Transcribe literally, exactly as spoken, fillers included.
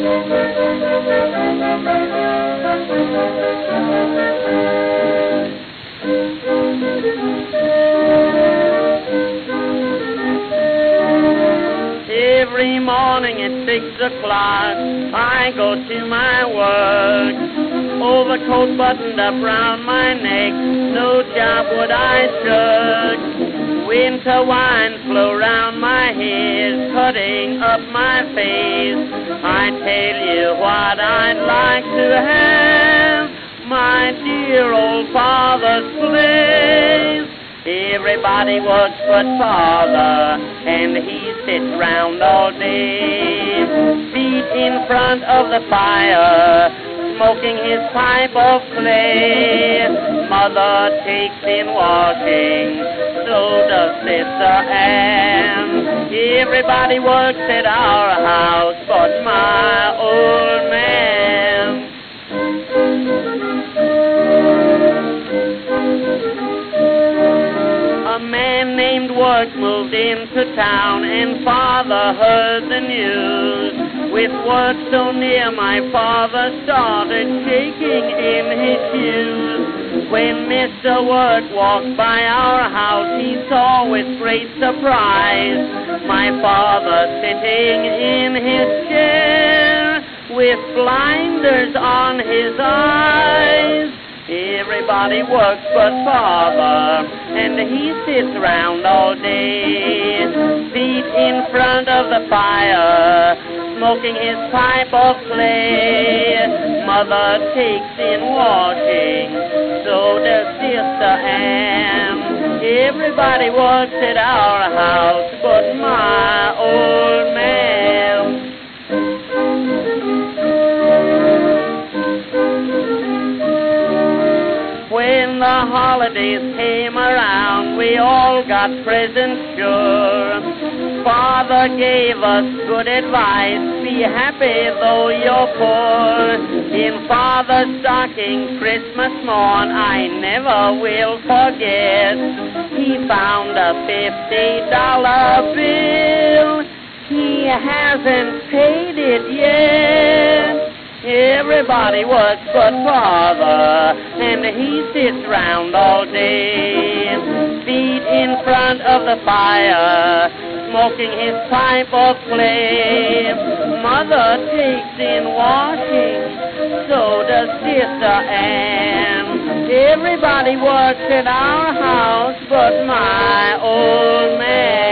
Every morning at six o'clock, I go to my work. Overcoat buttoned up round my neck, no job would I shirk. Winter wine flow round my head, cutting up my face. I tell you what I'd like to have, my dear old father's place. Everybody works but father, and he sits round all day, feet in front of the fire, smoking his pipe of clay. Mother takes in washing, so does Sister Ann. Everybody works at our house but my old man. A man named Work moved into town, and father heard the news. With work so near, my father started shaking in his shoes. When Mister Work walked by our house, he saw with great surprise my father sitting in his chair with blinders on his eyes. Everybody works but father, and he sits round all day, feet in front of the fire, smoking his pipe of clay. Mother takes in washing, so does Sister Ann. Everybody works at our house but my old man. When the holidays came around, we all got presents sure. Father gave us good advice, be happy though you're poor. In Father's stocking Christmas morn, I never will forget, he found a fifty dollar bill. He hasn't paid it yet. Everybody works but father, and he sits round all day, feet in front of the fire, smoking his pipe of clay. Mother takes in washing, so does Sister Ann. Everybody works at our house but my old man.